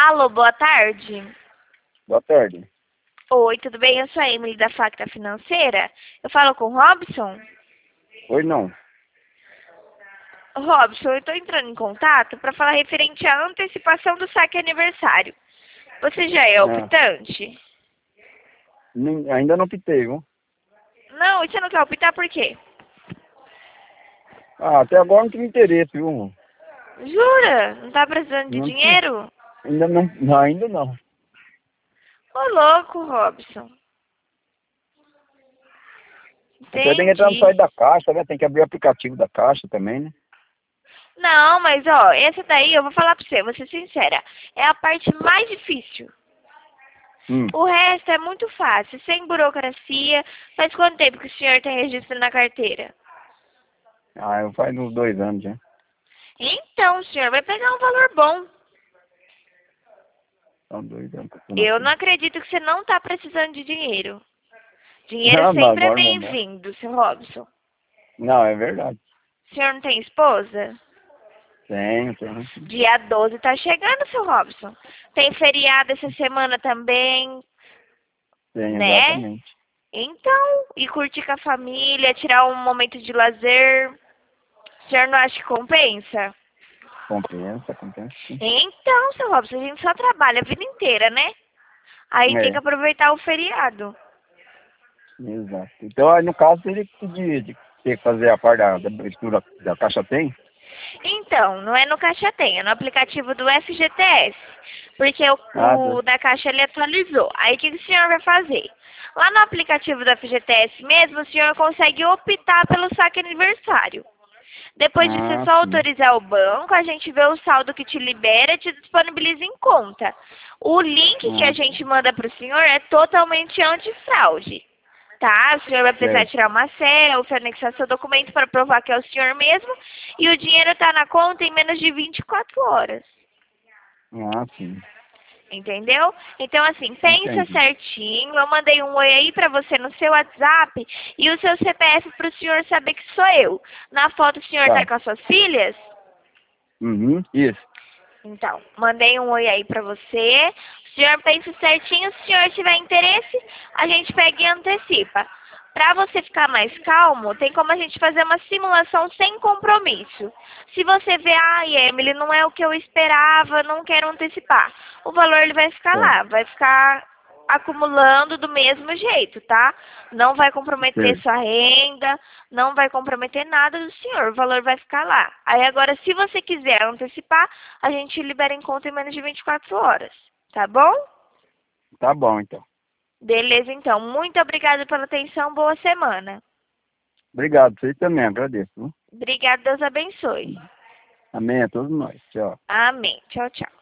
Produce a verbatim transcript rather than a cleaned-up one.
Alô, boa tarde. Boa tarde. Oi, tudo bem? Eu sou a Emily da Facta Financeira. Eu falo com o Robson? Oi, não. Robson, eu estou entrando em contato para falar referente à antecipação do saque aniversário. Você já é Ah, optante? nem- ainda não pitei, viu? Não, e você não quer optar por quê? Ah, até agora não tive interesse, viu? Jura? Não tá precisando de Não tive. dinheiro? Ainda não, não, ainda não. Ô, louco, Robson. Até tem que entrar no Entendi. site da Caixa, né? Tem que abrir o aplicativo da Caixa também, né? Não, mas ó, essa daí eu vou falar pra você, vou ser sincera. É a parte mais difícil. Hum. O resto é muito fácil, sem burocracia. Faz quanto tempo que o senhor tem registro na carteira? Ah, eu faz uns dois anos já. Então, o senhor vai pegar um valor bom. São dois anos que eu tô na Eu fila. não acredito que você não está precisando de dinheiro. Dinheiro Não, mas sempre é agora não dá. bem-vindo, seu Robson. Não, é verdade. O senhor não tem esposa? Tenho, tenho. Dia doze tá chegando, seu Robson. Tem feriado essa semana também, Tenho, né? exatamente. Então, e curtir com a família, tirar um momento de lazer. O senhor não acha que compensa? Compensa, compensa sim. Então, seu Robson, a gente só trabalha a vida inteira, né? Aí tem que É, aproveitar o feriado. exato. Então, aí no caso, teria que pedir, de ter que fazer a parte da, da abertura da Caixa tem? Então, não é no Caixa Tem, é no aplicativo do F G T S. Porque Ah, o, tá. o da Caixa ele atualizou. Aí o que, que o senhor vai fazer? Lá no aplicativo do F G T S mesmo, o senhor consegue optar pelo saque aniversário. Depois de você Ah, só sim. autorizar o banco, a gente vê o saldo que te libera e te disponibiliza em conta. O link que a Ah, gente manda para o senhor é totalmente antifraude. Tá? O senhor vai precisar certo. tirar uma selfie, anexar seu documento para provar que é o senhor mesmo. E o dinheiro está na conta em menos de vinte e quatro horas. Ah, sim. Entendeu? Então, assim, pensa Entendi. certinho. Eu mandei um oi aí pra você no seu WhatsApp e o seu C P F pro senhor saber que sou eu. Na foto o senhor tá Tá. com as suas filhas? Uhum, isso. Então, mandei um oi aí pra você. O senhor pensa certinho. Se o senhor tiver interesse, a gente pega e antecipa. Para você ficar mais calmo, tem como a gente fazer uma simulação sem compromisso. Se você vê, ai, Emily, não é o que eu esperava, não quero antecipar. O valor ele vai ficar Certo. lá, vai ficar acumulando do mesmo jeito, tá? Não vai comprometer Certo. sua renda, não vai comprometer nada do senhor, o valor vai ficar lá. Aí agora, se você quiser antecipar, a gente libera em conta em menos de vinte e quatro horas, tá bom? Tá bom, então. Beleza, então. Muito obrigada pela atenção, boa semana. Obrigado. Você também, agradeço. Viu? Obrigada, Deus abençoe. Amém a todos nós. Tchau. Amém. Tchau, tchau.